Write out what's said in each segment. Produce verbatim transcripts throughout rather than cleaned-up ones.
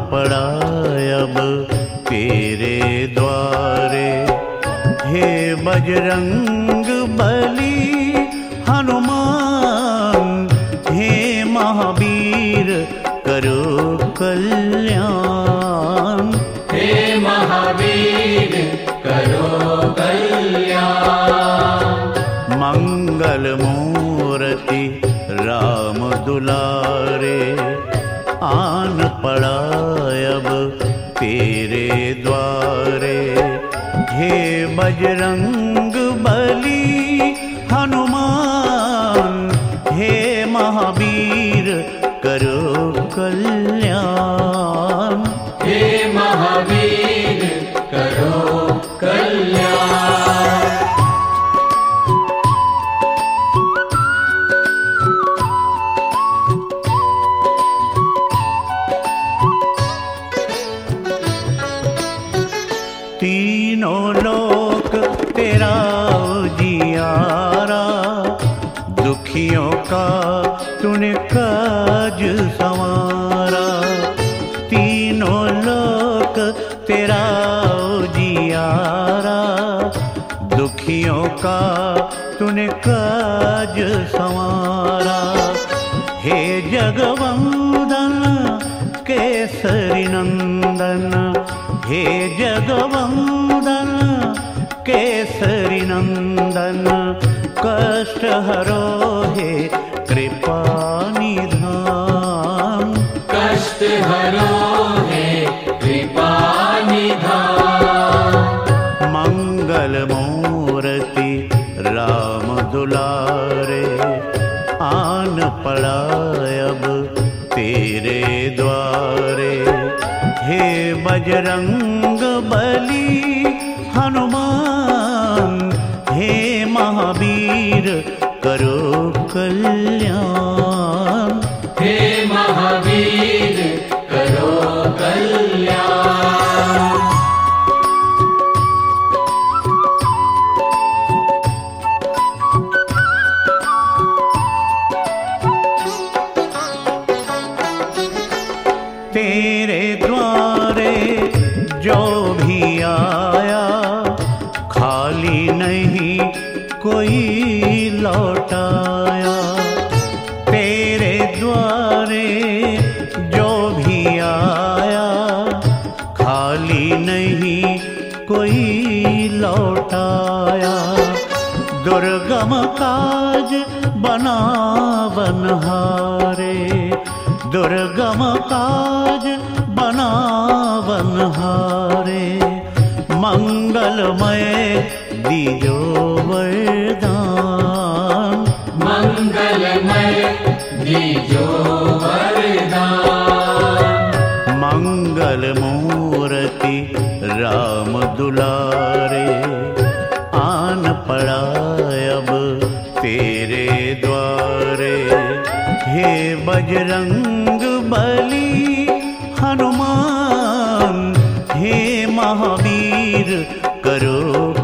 पड़ा अब तेरे द्वारे। हे बजरंग बली हनुमान, हे महावीर करो कल्याण। हे महावीर करो कल्याण। मंगल मूर्ति राम दुलारे, आन पड़ा अब तेरे द्वारे। हे बजरंग बली हनुमान, हे महावीर करो कल्याण। हे महावीर करो कल्याण। तीनों लोक तेरा उजियारा, दुखियों का तूने काज संवारा। तीनों लोक तेरा उजियारा, दुखियों का तूने काज संवारा। हे जगवंदन केसरी नंदन, हे जगवंदन केसरी नंदन, कष्ट हरो हे कृपा निधान। कष्ट हरो हे कृपा निधान। मंगल मूर्ति राम दुलारे, आन पड़ा अब तेरे द्वारे। हे बजरंग बली हनुमान, हे महावीर करो कल्याण। हे महावीर करो कल्याण। तेरे द्वारे जो भी आया, खाली नहीं कोई लौटाया। तेरे द्वारे जो भी आया, खाली नहीं कोई लौटाया। दुर्गम काज बना बनहारे, दुर्गम काज बना बनहारे। मंगलमय दीजो वरदान, मंगलमय दीजो वरदान। मंगल मूर्ति राम दुलारे, आन पड़ा अब तेरे द्वारे। हे बजरंग बली हनुमान, हे महावीर करो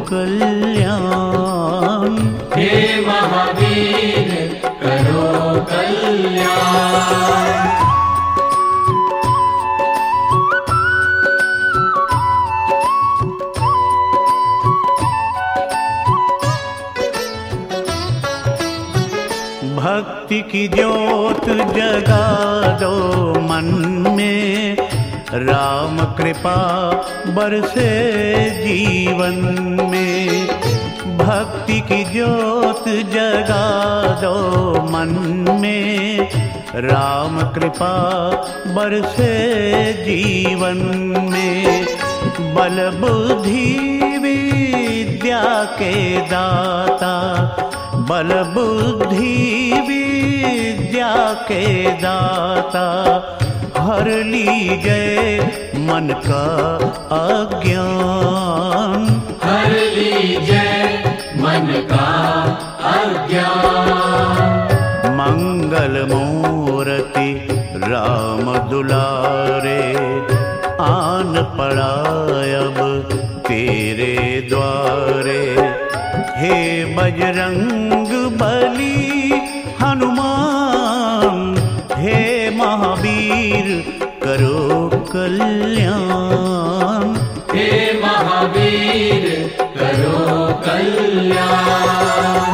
कल्याण। हे महावीर करो कल्याण। भक्ति की ज्योत जगा दो मन में, राम कृपा बरसे जीवन में। भक्ति की ज्योत जगा दो मन में, राम कृपा बरसे जीवन में। बल बुद्धि विद्या के दाता, बल बुद्धि विद्या के दाता, हर लीजिए मन का अज्ञान। हर लीजिए मन का अज्ञान। मंगल मूर्ति राम दुलारे, आन पड़ा अब तेरे द्वारे। हे बजरंग बली हनुमान, हे महावीर करो कल्याण। हे महावीर करो कल्याण।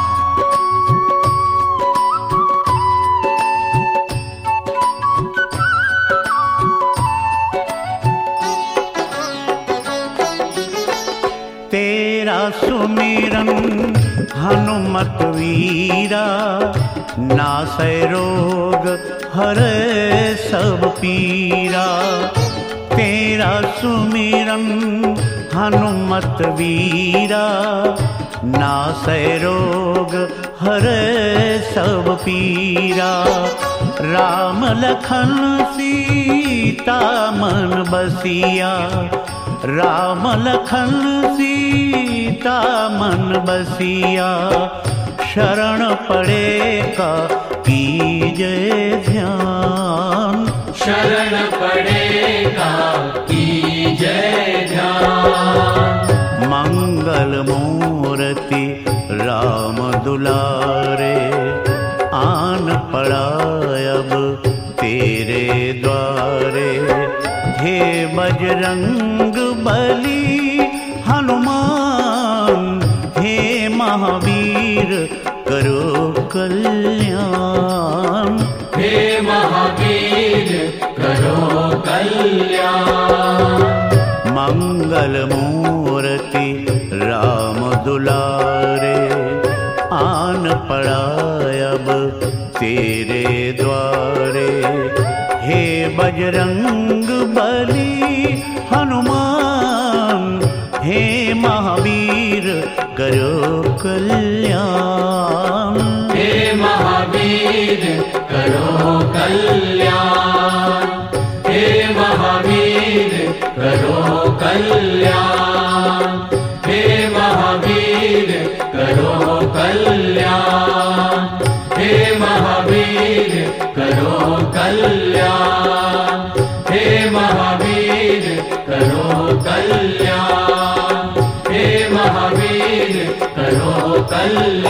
तेरा सुमिरन हनुमत वीरा, नासै रोग हरै सब पीरा। तेरा सुमिरन हनुमत वीरा, नासै रोग हरै सब पीरा। राम लखन सीता मन बसिया, राम लखन सीता मन बसिया। शरण पड़े का कीजे ध्यान, शरण पड़ेगा कीजे ध्यान। मंगल मूर्ति राम दुलारे, आन पड़ा अब तेरे द्वारे। हे बजरंग बली हनुमान, हे महावीर करो कल्याण। हे महावीर करो कल्याण। मंगल मूर्ति राम दुलारे, आन पड़ा अब तेरे द्वारे। हे बजरंग बली हनुमान, हे महावीर करो कल्याण। हे महावीर करो कल्याण। हे महावीर करो कल्याण। हे महावीर करो कल्याण। हे महावीर करो कल्याण। हे महावीर करो कल्याण। हे महावीर करो कल्याण।